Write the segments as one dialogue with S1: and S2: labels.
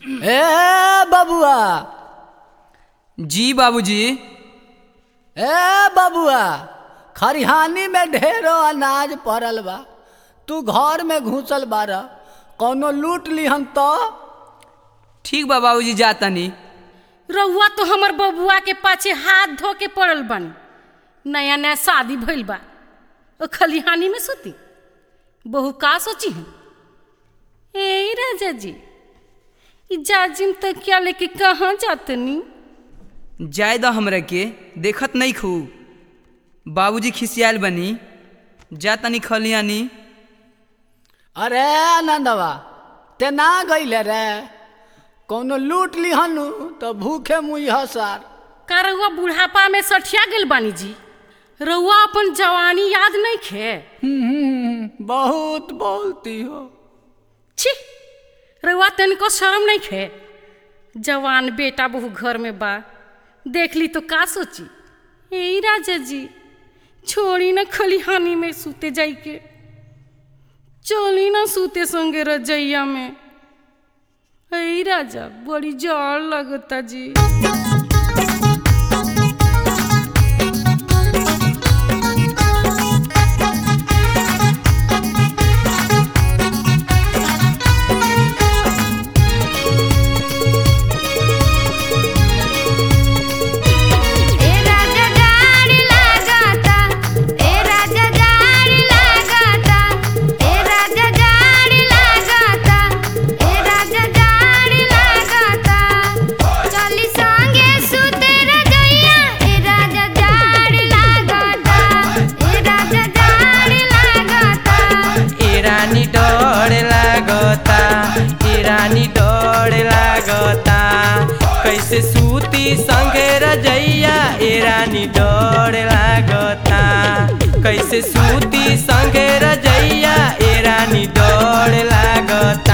S1: ए बबुआ।
S2: जी बाबूजी।
S1: ए बबुआ, खरिहानी में ढेरो अनाज पड़ल बा, तू घर में घुसल बार, कौनो लूट लिहन तो।
S2: ठीक बा बाबूजी, जातनी।
S3: रउआ तो हमर बबुआ के पाछे हाथ धो के पड़ल बनी। नया नया शादी भइल बा, खलिहानी में सुती। बहू का सोची है? ए राजा जी, जाजिम तक क्या लेके कहाँ जातनी?
S2: जाय दो हमरा के, देखत नहीं खू बाबूजी खिसियाल बनी, जातनी खलियानी।
S1: अरे आनंदवा, ते ना गईले रे, कौनो लूट लिहनु तो भूखे मुँह सार।
S3: का रउआ बुढ़ापा में सठिया गेल बानी जी? रउआ अपन जवानी याद नहीं खे?
S1: बहुत बोलती हो।
S3: छी, रउआ तनिको शर्म नहीं खे? जवान बेटा बहू घर में बा, देख ली तो का सोची? ए राजा जी, छोड़ी ना खलिहानी में सूते जाई के, चली ना सूते संगे रजैया में। ए राजा, बड़ी जड़ लगता जी।
S4: कैसे सूती संगे रजैया, ए रानी डर लागता। कैसे सूती संगे रजैया, ए रानी डर लागता।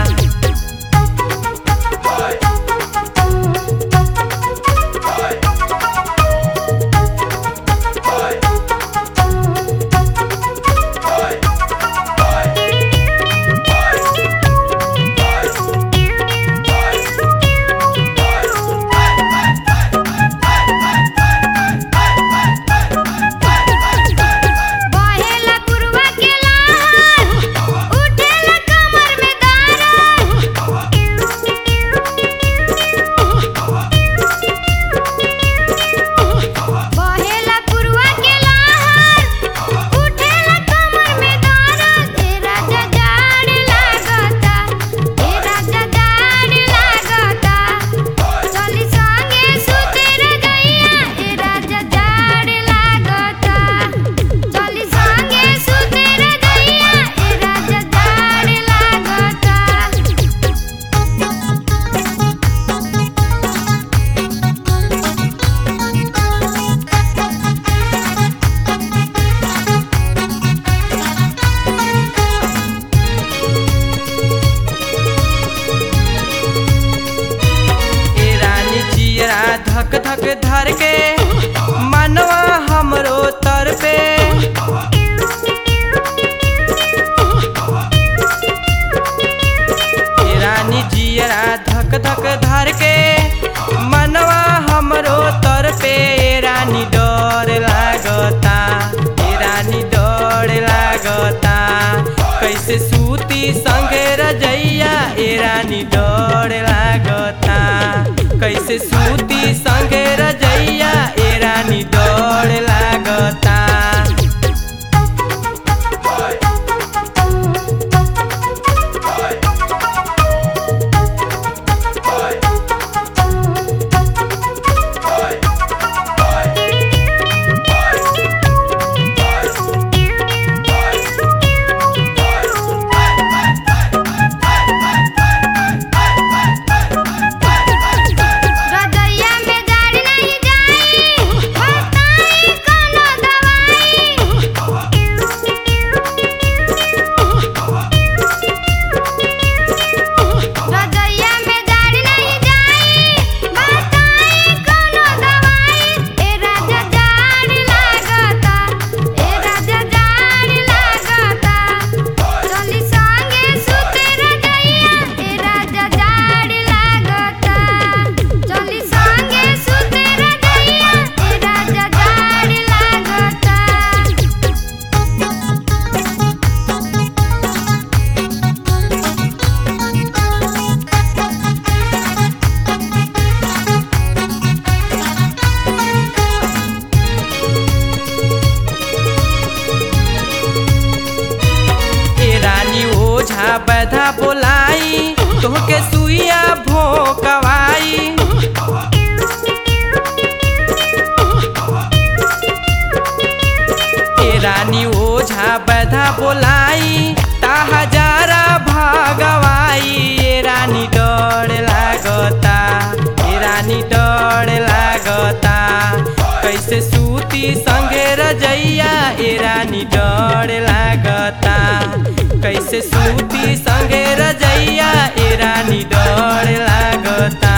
S4: धक धक धर के मनवा हमरो तर पे, रानी जियरा धक धक धर के मनवा हमरो तर पे। रानी डर लागता, रानी डर लागता। कैसे सूती संगे रजैया, ए रानी डर लागता। कैसे सूती संगे रजैया, ए रानी डर लागता।
S5: रजैया में गाड़ी
S4: छतिया भोकवाई ए रानी ओझा बैधा बोलाई ता हजारा भागवाई ए रानी डर लागता ए रानी डर लागता कैसे सूती संगे रजैया ए रानी डर लागता कैसे सूती संगे रजैया ए रानी डर लागता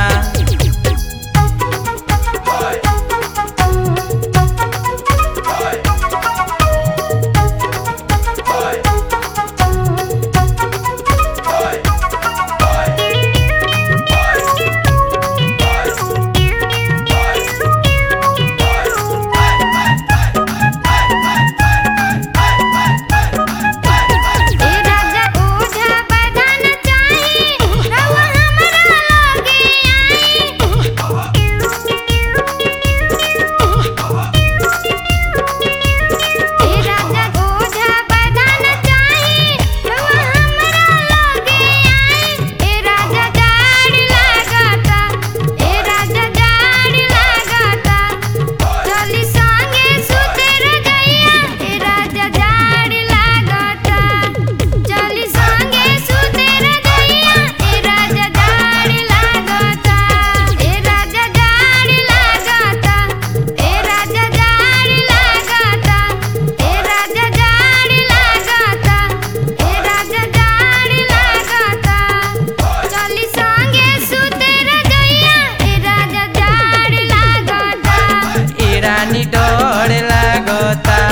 S4: रानी डर लागता